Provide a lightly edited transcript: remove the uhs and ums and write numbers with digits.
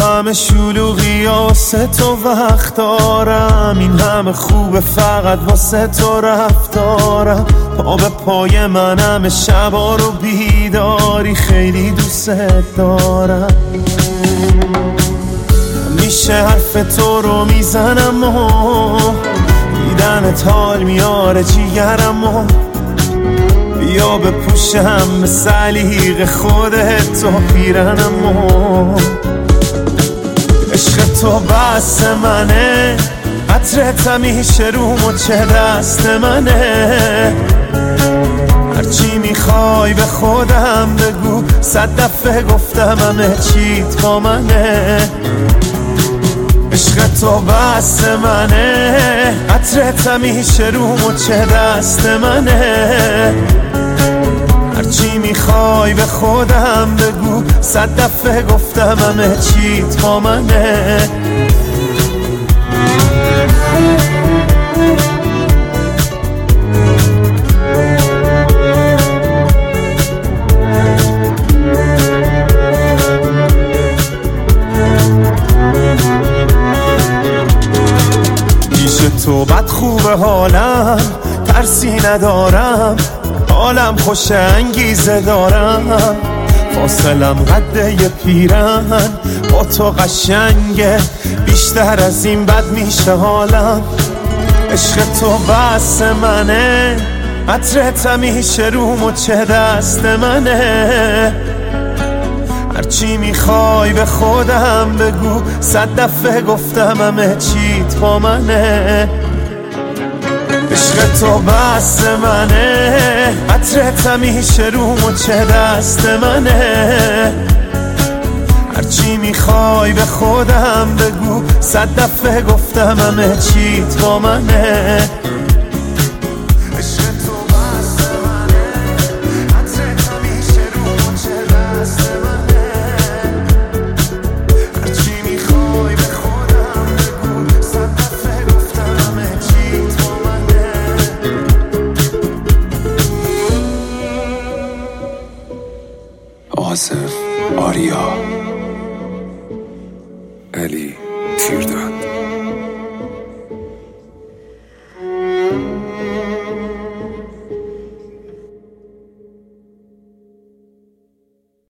همه شلوغی واسه تو وقت دارم، این همه خوبه فقط واسه تو رفتارم. پا به پای منم شبا رو بیداری، خیلی دوست دارم. میشه حرف تو رو میزنم و دیدنت حال میاره جیگرم و بیا بپوشم به سلیق خودت و پیرنم و عشق تو بس منه، عطرت همیشه رو مچ دست منه. هرچی میخوای به خودم بگو، 100 دفعه گفتم همه چیت با منه. عشق تو بس منه، عطرت همیشه رو مچ دست منه. هرچی میخوای به خودم بگو، 100 دفعه گفتم همه چیت با منه. تو بد خوبه حالم، ترسی ندارم، حالم خوش انگیزه دارم. فاصلم قده یه پیرن، با تو قشنگه، بیشتر از این بد میشه حالم. عشق تو بس منه، عطرت همیشه رو مچ دست منه. هرچی میخوای به خودم بگو، 100 دفعه گفتم همه چیت با منه. عشق تو بس منه، عطرت همیشه رو مچ دست منه. هرچی میخوای به خودم بگو، 100 دفعه گفتم همه چیت با منه. آصف آریا علی تیردان